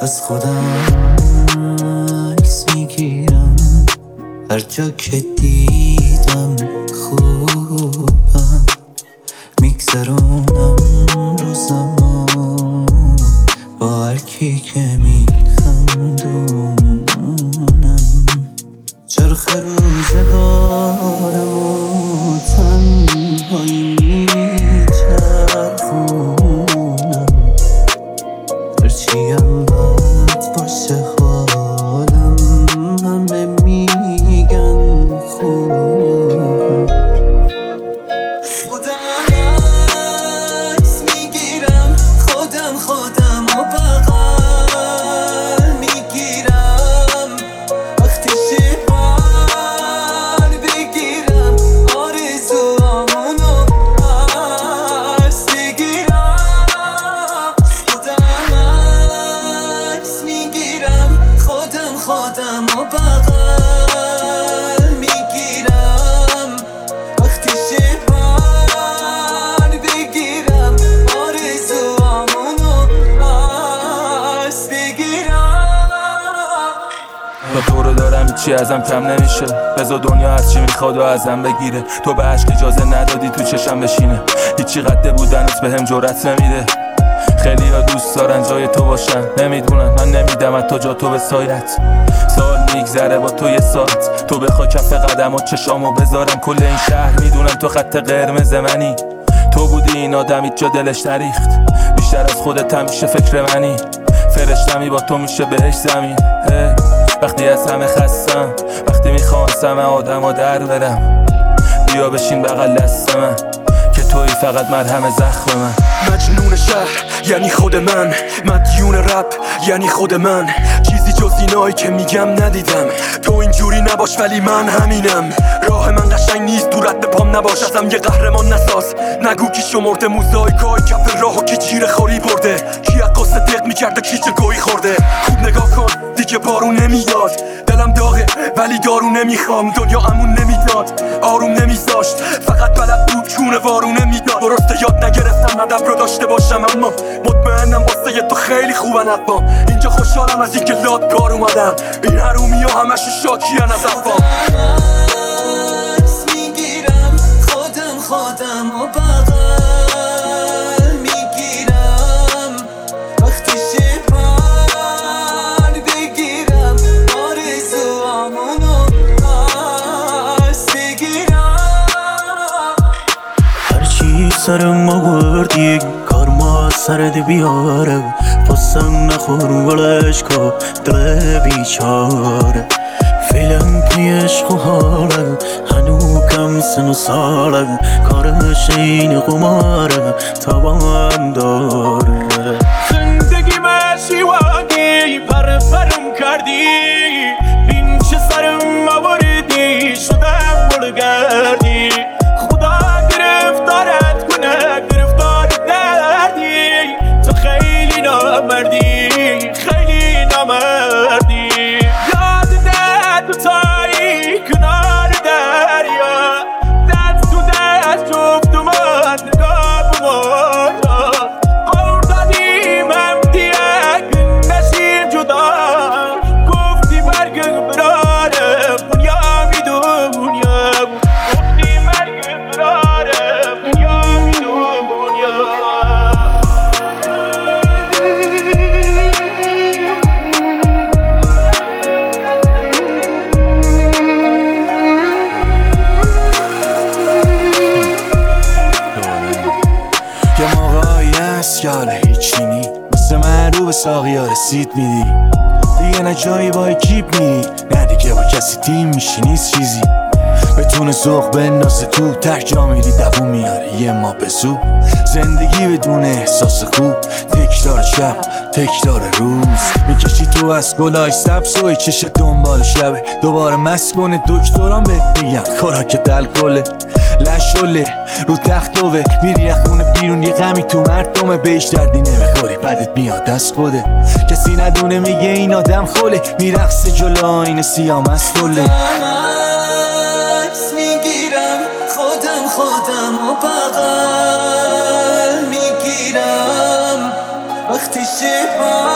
از خودم عکس میگیرم، هر جا که دیدم خوبم، میگذرونم روزمو با هر کی که میخندونم. چرخ روزگارم و تنهایی میچرخونم، هرچیم بد باشه حالم همه میگن خوبم. خودم عکس میگیرم، خودم و بغل میگیرم، وقتی شبر بگیرم آرزوامونو پس بگیرم. خودم عکس میگیرم، خودم و بغل میگیرم، وقتی شبر بگیرم آرزوامونو پس بگیرم. با تو رو دارم هیچی ازم کم نمیشه، بذار دنیا هرچی میخواد و ازم بگیره. تو به عشق اجازه ندادی تو چشم بشینه، هیچی قده بودنت به هم جرأت نمیده. خیلی ها دوست دارن جای تو باشن، نمیدونن من نمیدم حتی جا تو به سایت. سال میگذره با تو یه ساعت، تو بخوای کف قدم و چشامو بذارم. کل این شهر میدونم تو خط قرمز منی، تو بودی این آدم هیچ جا دلش نریخت. بیشتر از خودت همیشه فکر منی، فرشتمی با تو میشه بهش زمین. وقتی از همه خستم، وقتی میخواستم آدم ها در برم، بیا بشین بغل دست من که توی فقط مرهم زخم من. مجنون شهر یعنی خود من، مدیون رپ یعنی خود من، چیزی جز اینایی که میگم ندیدم. تو اینجوری نباش ولی من همینم، راه من قشنگ نیست تو رد پام نباش، ازم یه قهرمان نساز. نگو کی شمرده موزاییکای کف راهو کی جیره خوری برده، کی عقاصه دق میکرده کی چه گویی خورده. خوب نگاه کن دیگه بارون نمیاد، دلم داغه ولی دارو نمیخوام. دنیا امون نمیداد آروم نمیذاشت، فقط بلد بود چونه وارونه میداد. درسته یاد نگرفتم هدف رو داشته باشم، اما مطمئنم واسه تو خیلی خوبن. حتما اینجا خوشحالم از اینکه لادگار اومدم، این حرومی ها همشو شاکیان از افام. عکس میگیرم، خودم و بغل میگیرم، وقتی شبر بگیرم آرزوامونو پس بگیرم. هرچی سرم آوردی کار ما سرت بیاره، قسم نخور ولش کن دل بیچاره. فیلم توی عشق و حالم هنو کم سن و سالم، کارش این قماره تابم داره. زندگی مسیوانی پرم کردی، بین چه سرم آوردی شدم بلگردی. خدا گرفتارت کنه گرفتار دردی، تو خیلی نامردی خیلی نامردی. یاد تو تایی کنار دریا، دست تو دست جفت اومد نگاه بمارا. قول دادیم هم دیگه نشیم جدا، گفتی برگم برارم دنیا میدونیم، گفتی برگم برارم دنیا میدونیم. یه موقعی هست که حالا هیچی نی، مثل من رو به ساقی ها رسید میدی. دیگه نه جایی با اکیپ میری، نه دیگه با کسی تیم میشی نیست چیزی. بتونه ذوق بندازه تو تک جا میری دووم میاره یه ما بزو. زندگی بدون احساس خوب، تکرار شب تکرار روز. میکشی تو از گلای سبز و چش دنبال شبه، دوباره مست کنه دکتران بهت میگن خوراکت الکله. لشله رو تختوه میری از خونه بیرون، یه غمی تو مردمه بهش دردی نمیخوری بدت میاد از خوده. کسی ندونه میگه این آدم خوله، میرقصه جلو آینه سیاه مستوله. عکس میگیرم، خودم و بغل میگیرم، وقتی شبر